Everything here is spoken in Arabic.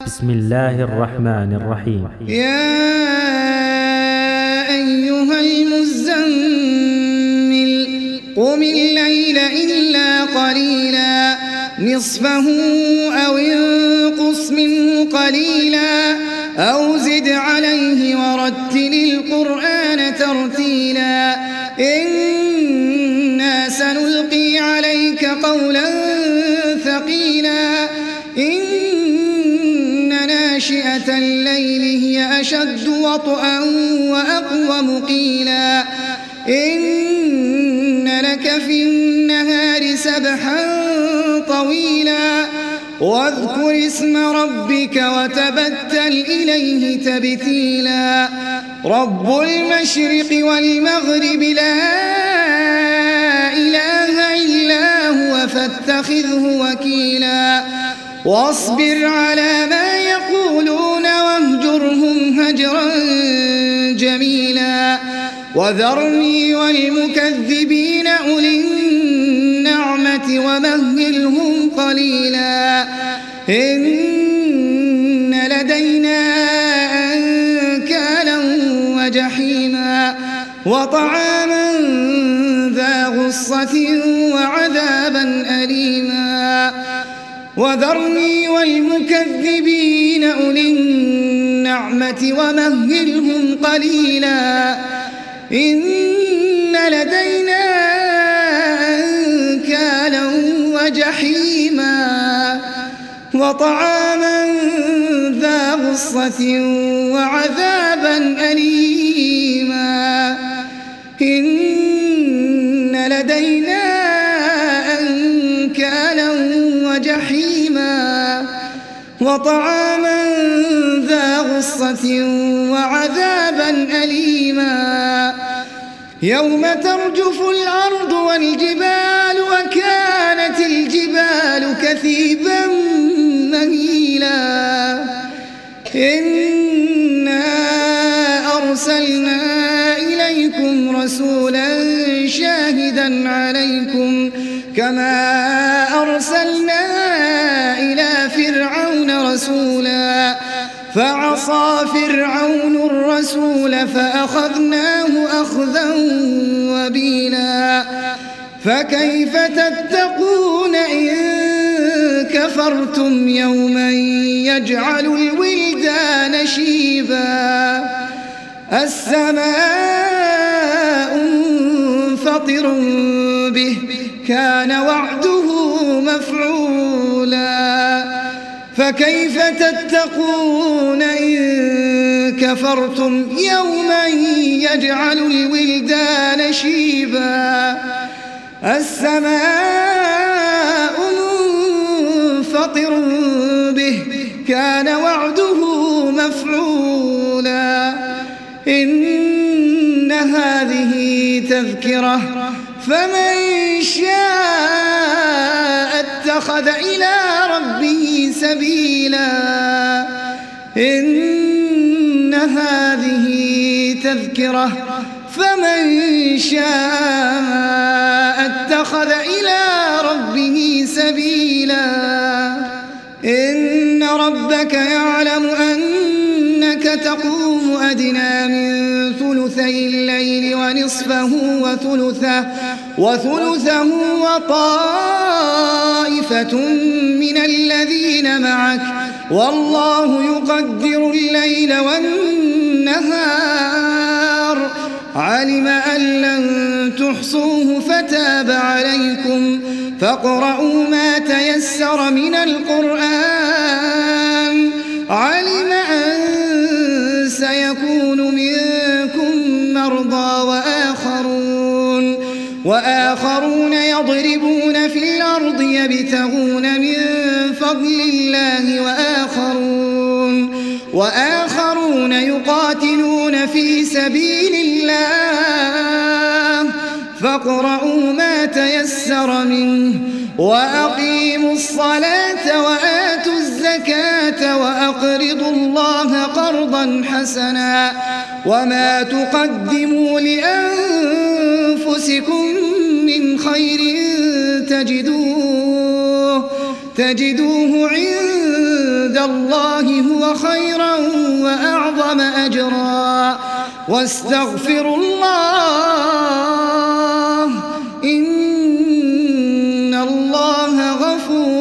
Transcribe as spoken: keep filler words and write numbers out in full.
بسم الله الرحمن الرحيم. يا أيها المزمل قم الليل إلا قليلا نصفه أو انقص منه قليلا أو زد عليه ورتل القرآن ترتيلا إنا سنلقي عليك قولا ثقيلا إن ناشئة الليل هي أشد وطئا وأقوم قيلا إن لك في النهار سبحا طويلا واذكر اسم ربك وتبتل إليه تبتيلا رب المشرق والمغرب لا إله إلا هو فاتخذه وكيلا واصبر على ما يقولون واهجرهم هجرا جميلا وذرني والمكذبين أولي النعمة ومهلهم قليلا إن لدينا أنكالا وجحيما وطعاما ذا غصة وعذابا أليما وذرني والمكذبين أولي النعمة ومهلهم قليلا إن لدينا أنكالا وجحيما وطعاما ذا غصة وعذابا أليما إن لدينا أنكالا وجحيما وطعاما ذا غصة وعذابا أليما يوم ترجف الأرض والجبال وكانت الجبال كثيبا مهيلا إنا أرسلنا إليكم رسولا شاهدا عليكم كما أرسلنا إلى فرعون رسولا فعصى فرعون الرسول فأخذناه أخذا وبيلا فكيف تتقون إن كفرتم يوما يجعل الولدان شيبا السماء منفطر به كان وعده مفعولا فكيف تتقون إن كفرتم يوما يجعل الولدان شيبا السماء منفطر به كان وعده مفعولا إن هذه تذكرة فمن شاء اتخذ إلى ربه سبيلا إن هذه تذكرة فمن شاء اتخذ إلى ربه سبيلا إن ربك يعلم أنك تقوم أدنى من ثلثي الليل ونصفه وثلثه وثلثه وطائفة من الذين معك والله يقدر الليل والنهار علم أن لن تحصوه فتاب عليكم فاقرؤوا ما تيسر من القرآن علم أن سيكون منكم مرضى وآخرون وآخرون يضربون في الأرض يبتغون من فضل الله وآخرون وآخرون يقاتلون في سبيل الله فاقرؤوا ما تيسر منه وأقيموا الصلاة وآتوا الزكاة وأقرضوا الله قرضا حسنا وما تقدموا لأنفسكم من خير تجدوه تجدوه عند الله هو خيرا وأعظم أجرا واستغفروا الله إن الله غفور